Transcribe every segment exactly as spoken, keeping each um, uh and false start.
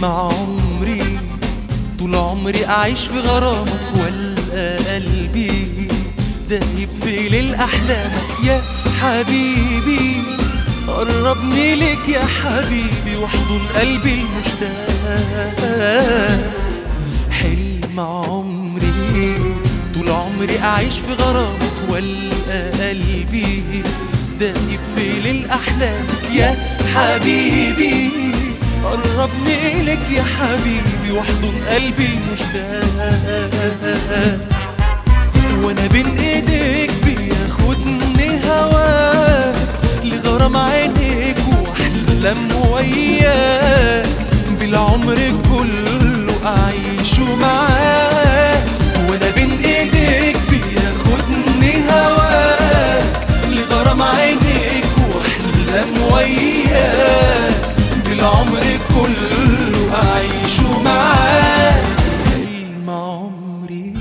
عمري طول عمري أعيش في غرامك، والقى قلبي دايب في ليل أحلامك يا حبيبي. قربني لك يا حبيبي واحضن قلبي المشتاق. حلم عمري طول عمري أعيش في غرامك، والقى قلبي دايب في ليل أحلامك يا حبيبي. قربني لك يا حبيبي واحضن قلبي المشتاق. وانا بين ايديك بياخدني هواك لغرام عينيك واحلم وياك، بالعمر كله اعيشه معاك. وانا بين ايديك بياخدني هواك لغرام عينيك واحلم وياك، بالعمر كله أعيشه معاك. حلم عمري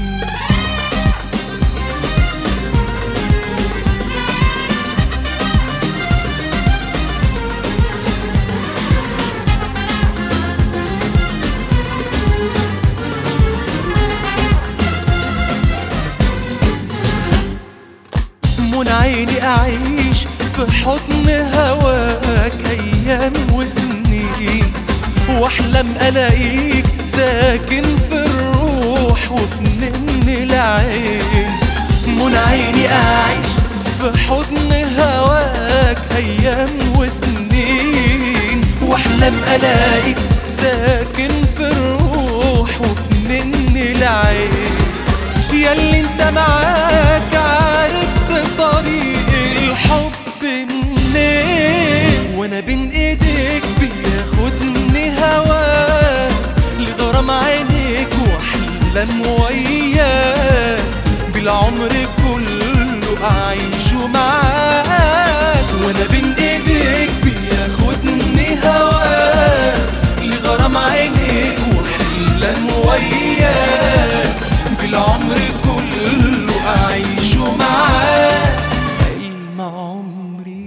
من عيني أعيش في حضن هواك أيام وسنين، واحلم الاقيك ساكن في الروح وفي نن العين. من عيني اعيش في حضن هواك ايام وسنين، واحلم الاقيك ساكن في الروح وفي نن العين. ياللي انت معاك عرفت طريق الحب منين، وانا بين ايديك بياخدني هواك لغرام عينيك واحلم وياك، بالعمر كله اعيشه معاك. وانا بين ايديك بياخدني هواك لغرام عينيك واحلم وياك، بالعمر كله اعيشه معاك. حلم عمري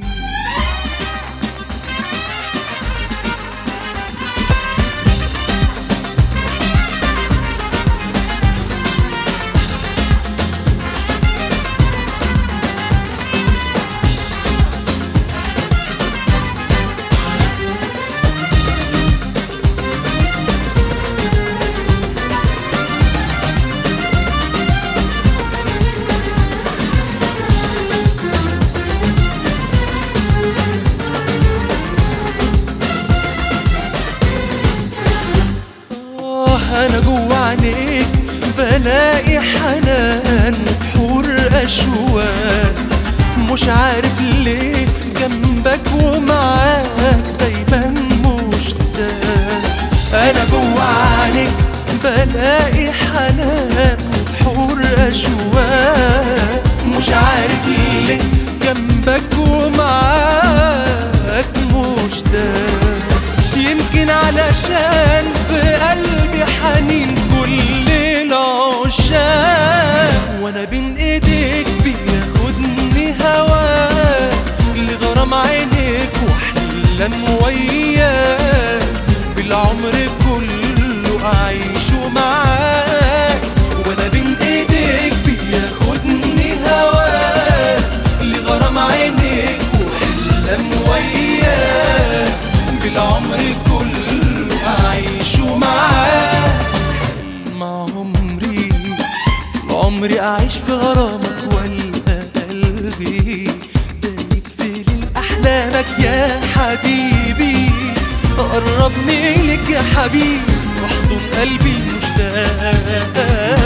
أنا جوا عينيك بلاقي حنان وبحور أشواق، مش عارف ليه جنبك ومعاك دايما مشتاق. أنا جوا عينيك بلاقي حنان وبحور أشواق، مش عارف ليه جنبك ومعاك مشتاق. يمكن علشان في قلبي حنين كل العشاق، وانا بين ايديك بياخدني هواك لغرام عينيك واحلم وياك، بالعمر كله اعيشه معاك. وانا بين ايديك بياخدني هواك لغرام عينيك واحلم وياك، بالعمر كله أعيشه معاك. حلم عمري عمري أعيش في غرامك، والقى قلبي دايب في ليل أحلامك يا حبيبي. قربني لك يا حبيبي واحضن قلبي المشتاق.